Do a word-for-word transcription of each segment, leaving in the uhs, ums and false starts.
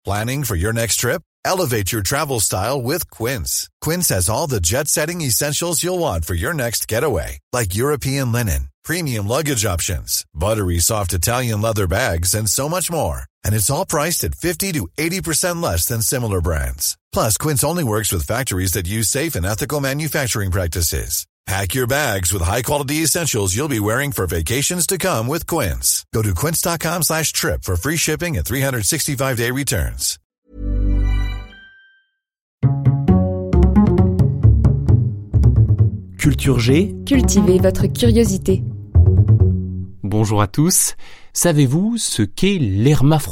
Planning for your next trip? Elevate your travel style with Quince. Quince has all the jet-setting essentials you'll want for your next getaway, like European linen, premium luggage options, buttery soft Italian leather bags, and so much more. And it's all priced at fifty to eighty percent less than similar brands. Plus, Quince only works with factories that use safe and ethical manufacturing practices. Pack your bags with high-quality essentials you'll be wearing for vacations to come with Quince. Go to quince.com slash trip for free shipping and three sixty-five day returns. Culture G. Cultivez votre curiosité. Bonjour à tous. Savez-vous ce qu'est l'hermaphrodisme ?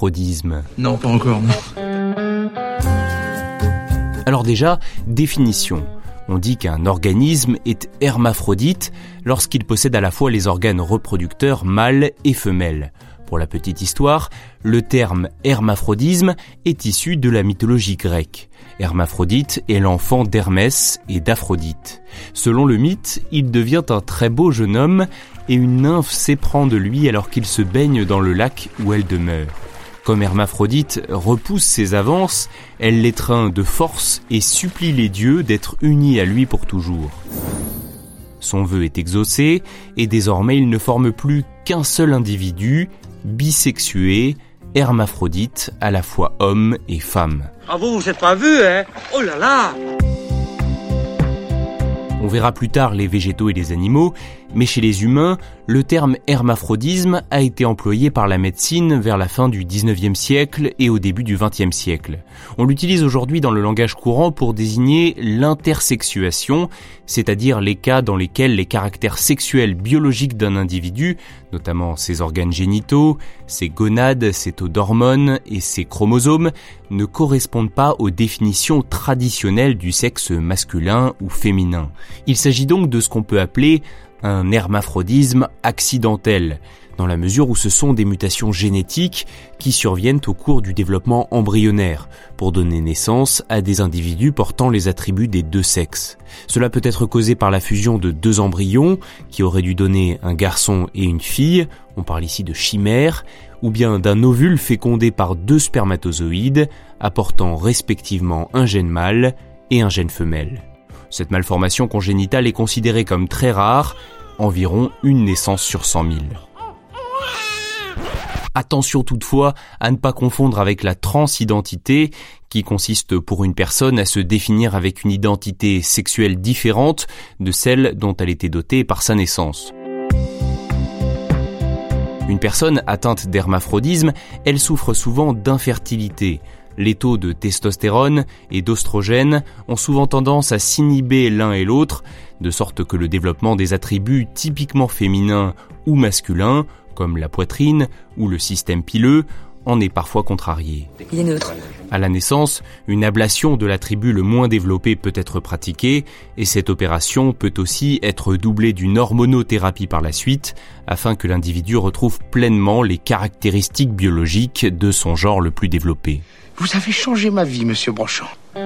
Non, pas encore, non. Alors déjà, définition. On dit qu'un organisme est hermaphrodite lorsqu'il possède à la fois les organes reproducteurs mâles et femelles. Pour la petite histoire, le terme hermaphrodisme est issu de la mythologie grecque. Hermaphrodite est l'enfant d'Hermès et d'Aphrodite. Selon le mythe, il devient un très beau jeune homme et une nymphe s'éprend de lui alors qu'il se baigne dans le lac où elle demeure. Comme Hermaphrodite repousse ses avances, elle l'étreint de force et supplie les dieux d'être unis à lui pour toujours. Son vœu est exaucé et désormais il ne forme plus qu'un seul individu, bisexué, hermaphrodite, à la fois homme et femme. Ah vous, vous êtes pas vu, hein ? Oh là là ! On verra plus tard les végétaux et les animaux, mais chez les humains, le terme hermaphrodisme a été employé par la médecine vers la fin du dix-neuvième siècle et au début du vingtième siècle. On l'utilise aujourd'hui dans le langage courant pour désigner l'intersexuation, c'est-à-dire les cas dans lesquels les caractères sexuels biologiques d'un individu, notamment ses organes génitaux, ses gonades, ses taux d'hormones et ses chromosomes, ne correspondent pas aux définitions traditionnelles du sexe masculin ou féminin. Il s'agit donc de ce qu'on peut appeler un hermaphrodisme accidentel, dans la mesure où ce sont des mutations génétiques qui surviennent au cours du développement embryonnaire, pour donner naissance à des individus portant les attributs des deux sexes. Cela peut être causé par la fusion de deux embryons, qui auraient dû donner un garçon et une fille, on parle ici de chimère, ou bien d'un ovule fécondé par deux spermatozoïdes, apportant respectivement un gène mâle et un gène femelle. Cette malformation congénitale est considérée comme très rare, environ une naissance sur cent mille. Attention toutefois à ne pas confondre avec la transidentité, qui consiste pour une personne à se définir avec une identité sexuelle différente de celle dont elle était dotée par sa naissance. Une personne atteinte d'hermaphrodisme, elle souffre souvent d'infertilité. Les taux de testostérone et d'oestrogène ont souvent tendance à s'inhiber l'un et l'autre, de sorte que le développement des attributs typiquement féminins ou masculins, comme la poitrine ou le système pileux, en est parfois contrarié. Il est neutre. À la naissance, une ablation de l'attribut le moins développé peut être pratiquée, et cette opération peut aussi être doublée d'une hormonothérapie par la suite, afin que l'individu retrouve pleinement les caractéristiques biologiques de son genre le plus développé. Vous avez changé ma vie, monsieur Brochant.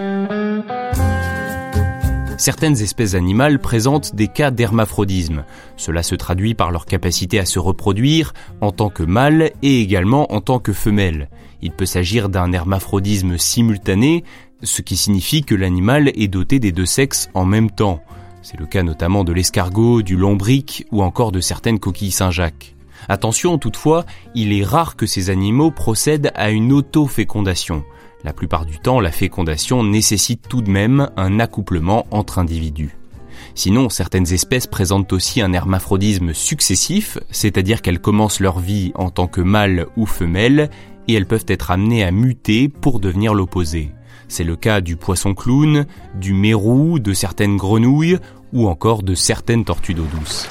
Certaines espèces animales présentent des cas d'hermaphrodisme. Cela se traduit par leur capacité à se reproduire en tant que mâle et également en tant que femelle. Il peut s'agir d'un hermaphrodisme simultané, ce qui signifie que l'animal est doté des deux sexes en même temps. C'est le cas notamment de l'escargot, du lombric ou encore de certaines coquilles Saint-Jacques. Attention toutefois, il est rare que ces animaux procèdent à une autofécondation. La plupart du temps, la fécondation nécessite tout de même un accouplement entre individus. Sinon, certaines espèces présentent aussi un hermaphrodisme successif, c'est-à-dire qu'elles commencent leur vie en tant que mâle ou femelle, et elles peuvent être amenées à muter pour devenir l'opposé. C'est le cas du poisson clown, du mérou, de certaines grenouilles, ou encore de certaines tortues d'eau douce.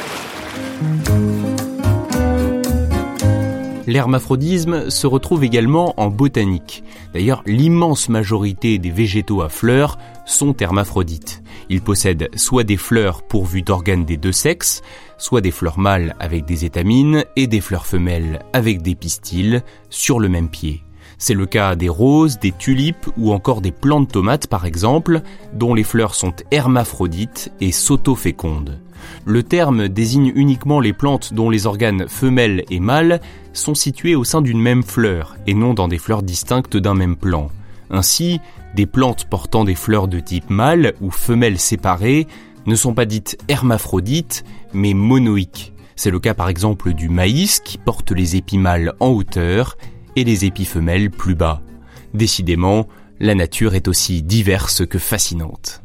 L'hermaphrodisme se retrouve également en botanique. D'ailleurs, l'immense majorité des végétaux à fleurs sont hermaphrodites. Ils possèdent soit des fleurs pourvues d'organes des deux sexes, soit des fleurs mâles avec des étamines et des fleurs femelles avec des pistils sur le même pied. C'est le cas des roses, des tulipes ou encore des plants de tomates par exemple, dont les fleurs sont hermaphrodites et s'autofécondent. Le terme désigne uniquement les plantes dont les organes femelles et mâles sont situés au sein d'une même fleur et non dans des fleurs distinctes d'un même plant. Ainsi, des plantes portant des fleurs de type mâle ou femelle séparées ne sont pas dites hermaphrodites, mais monoïques. C'est le cas par exemple du maïs qui porte les épis mâles en hauteur et les épis femelles plus bas. Décidément, la nature est aussi diverse que fascinante.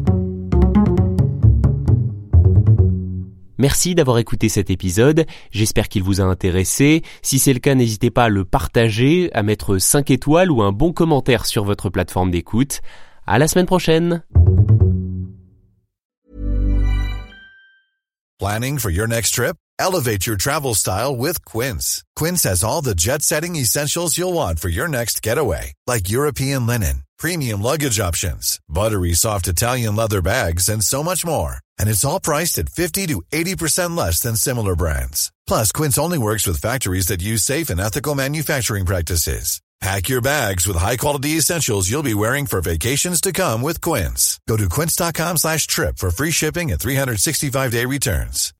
Merci d'avoir écouté cet épisode, j'espère qu'il vous a intéressé. Si c'est le cas, n'hésitez pas à le partager, à mettre cinq étoiles ou un bon commentaire sur votre plateforme d'écoute. À la semaine prochaine. Planning for your next trip? Elevate your travel style with Quince. Quince has all the jet-setting essentials you'll want for your next getaway, like European linen, premium luggage options, buttery soft Italian leather bags, and so much more. And it's all priced at fifty to eighty percent less than similar brands. Plus, Quince only works with factories that use safe and ethical manufacturing practices. Pack your bags with high-quality essentials you'll be wearing for vacations to come with Quince. Go to quince dot com slash trip for free shipping and three sixty-five day returns.